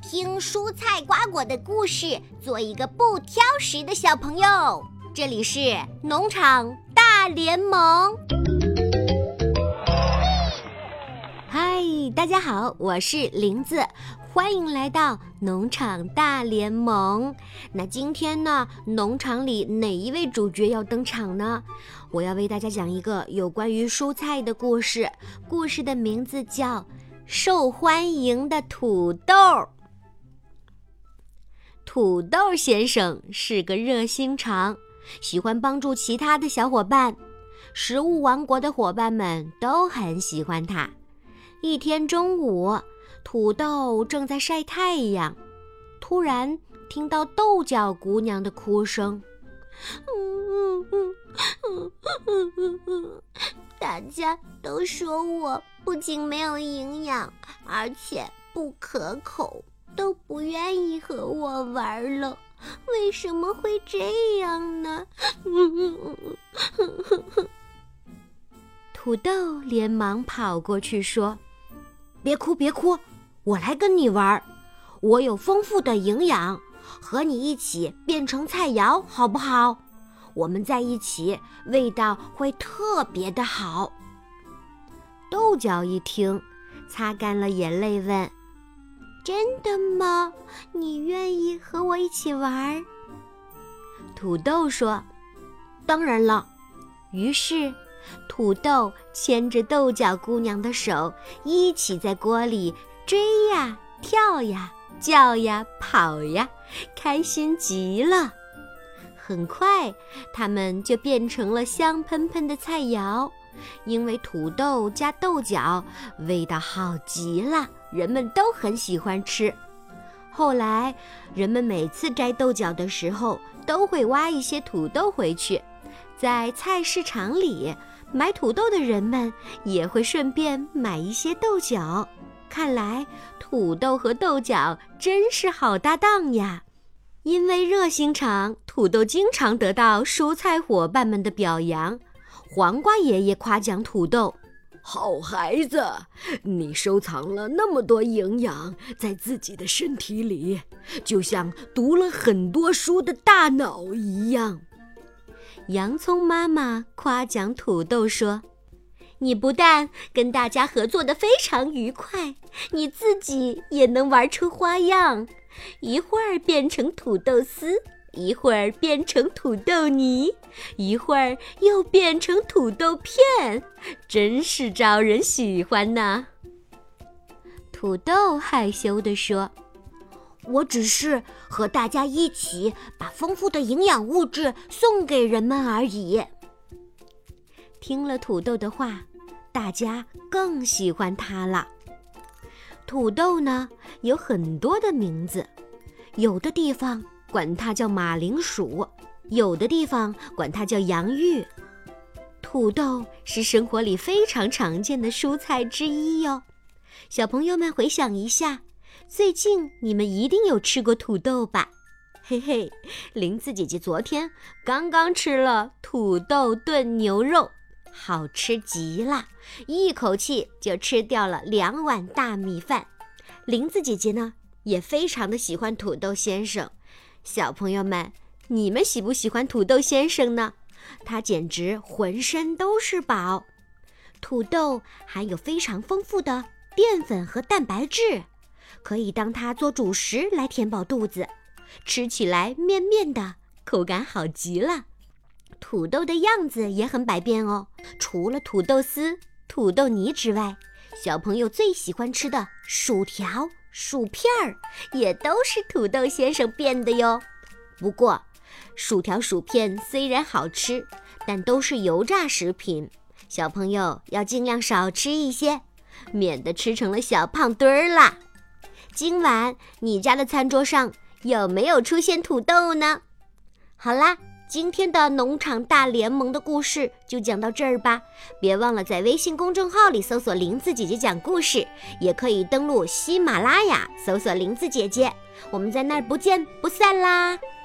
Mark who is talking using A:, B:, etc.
A: 听蔬菜瓜果的故事，做一个不挑食的小朋友。这里是农场大联盟。嗨，大家好，我是林子，欢迎来到农场大联盟。那今天呢，农场里哪一位主角要登场呢？我要为大家讲一个有关于蔬菜的故事，故事的名字叫受欢迎的土豆。土豆先生是个热心肠，喜欢帮助其他的小伙伴，食物王国的伙伴们都很喜欢他。一天中午，土豆正在晒太阳，突然听到豆角姑娘的哭声。大家都说我不仅没有营养，而且不可口，都不愿意和我玩了，为什么会这样呢？土豆连忙跑过去说：别哭别哭，我来跟你玩，我有丰富的营养，和你一起变成菜肴好不好？我们在一起味道会特别的好。豆角一听，擦干了眼泪问：真的吗？你愿意和我一起玩？土豆说：当然了。于是土豆牵着豆角姑娘的手，一起在锅里追呀跳呀叫呀跑呀，开心极了。很快它们就变成了香喷喷的菜肴，因为土豆加豆角味道好极了，人们都很喜欢吃。后来人们每次摘豆角的时候都会挖一些土豆回去，在菜市场里买土豆的人们也会顺便买一些豆角。看来土豆和豆角真是好搭档呀。因为热心肠，土豆经常得到蔬菜伙伴们的表扬。黄瓜爷爷夸奖土豆：
B: 好孩子，你收藏了那么多营养在自己的身体里，就像读了很多书的大脑一样。
A: 洋葱妈妈夸奖土豆说：你不但跟大家合作得非常愉快，你自己也能玩出花样，一会儿变成土豆丝，一会儿变成土豆泥，一会儿又变成土豆片，真是招人喜欢呢。土豆害羞地说：我只是和大家一起把丰富的营养物质送给人们而已。听了土豆的话，大家更喜欢它了。土豆呢，有很多的名字，有的地方管它叫马铃薯，有的地方管它叫洋芋。土豆是生活里非常常见的蔬菜之一哟。小朋友们回想一下，最近你们一定有吃过土豆吧？嘿嘿，林子姐姐昨天刚刚吃了土豆炖牛肉，好吃极了，一口气就吃掉了2碗大米饭。林子姐姐呢，也非常的喜欢土豆先生。小朋友们，你们喜不喜欢土豆先生呢？他简直浑身都是宝。土豆含有非常丰富的淀粉和蛋白质，可以当它做主食来填饱肚子，吃起来面面的，口感好极了。土豆的样子也很百变哦，除了土豆丝、土豆泥之外，小朋友最喜欢吃的薯条、薯片儿也都是土豆先生变的哟。不过薯条、薯片虽然好吃，但都是油炸食品，小朋友要尽量少吃一些，免得吃成了小胖墩儿啦。今晚你家的餐桌上有没有出现土豆呢？好啦，今天的农场大联盟的故事就讲到这儿吧。别忘了在微信公众号里搜索林子姐姐讲故事，也可以登录喜马拉雅搜索林子姐姐，我们在那儿不见不散啦。